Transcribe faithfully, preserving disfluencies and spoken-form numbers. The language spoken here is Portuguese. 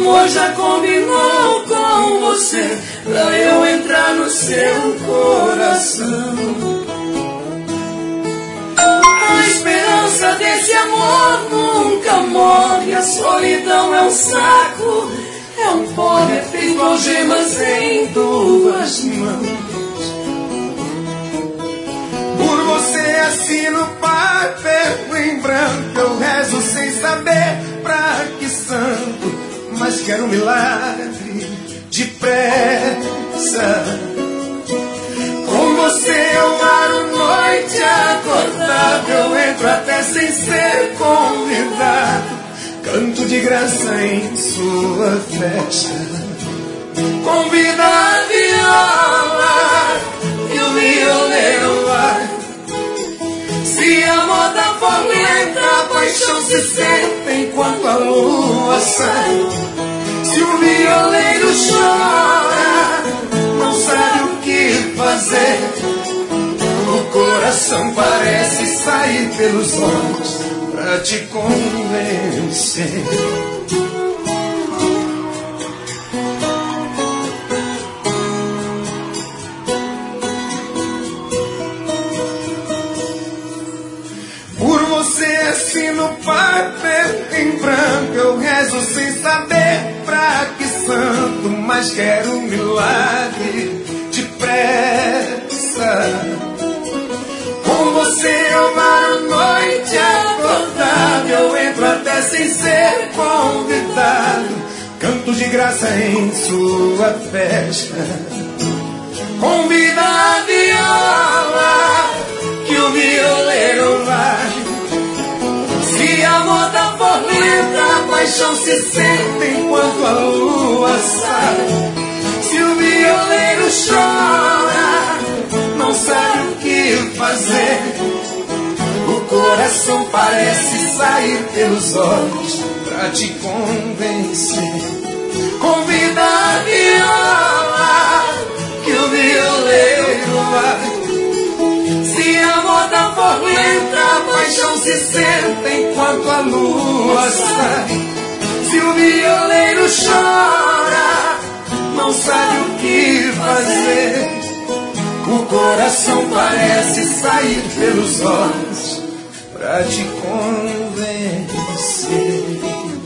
amor já combinou com você pra eu entrar no seu coração. A esperança desse amor nunca morre. A solidão é um saco, é um pó, é feito algemas em duas mãos. Por você assino papel em branco, eu rezo sem saber pra que santo, mas quero um milagre depressa. Com você eu aro noite acordada, eu entro até sem ser convidado, canto de graça em sua festa. Convida a viola e o violeiro vai. Se a moda for lenta, a paixão se senta enquanto a lua sai. Se o violeiro chora, não sabe o que fazer, o coração parece sair pelos olhos pra te convencer. Por você assino papel em branco, eu rezo sem saber pra que santo, mas quero um milagre depressa. Com você eu varo noite acordado, eu entro até sem ser convidado, canto de graça em sua festa. Convida a viola que o violeiro vai. Se a moda for lenta, a paixão se senta enquanto a lua sai. Se o violeiro chora, não sabe o que fazer, o coração parece sair pelos olhos pra te convencer. Convida a viola que o violeiro vai. Se a moda for lenta, a paixão se senta enquanto a lua sai. Se o violeiro chora, não sabe o que fazer, o coração parece sair pelos olhos pra te convencer.